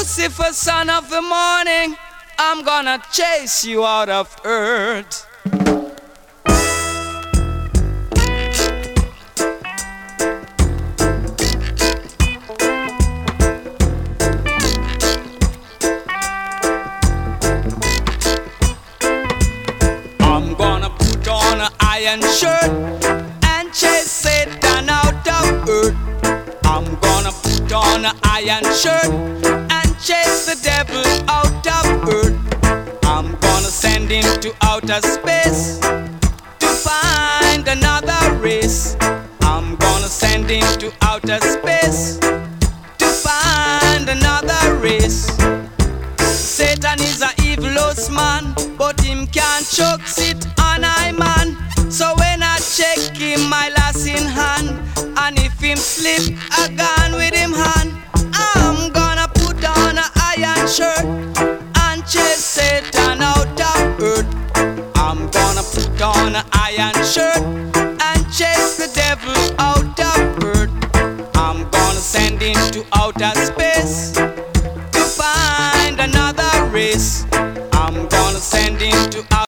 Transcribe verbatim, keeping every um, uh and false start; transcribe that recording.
Lucifer, son of the morning, I'm gonna chase you out of earth. I'm gonna put on an iron shirt and chase Satan out of earth. I'm gonna put on an iron shirt and chase the devil out of earth. I'm gonna send him to outer space to find another race. I'm gonna send him to outer space to find another race. Satan is a evilous man, but him can't choke sit on I man. So when I check him, my lass in hand, and if him slip a gun with him hand, I'm gonna put on a iron shirt and chase Satan out of earth. I'm gonna put on an iron shirt and chase the devil out of earth. I'm gonna send him to outer space to find another race. I'm gonna send him to outer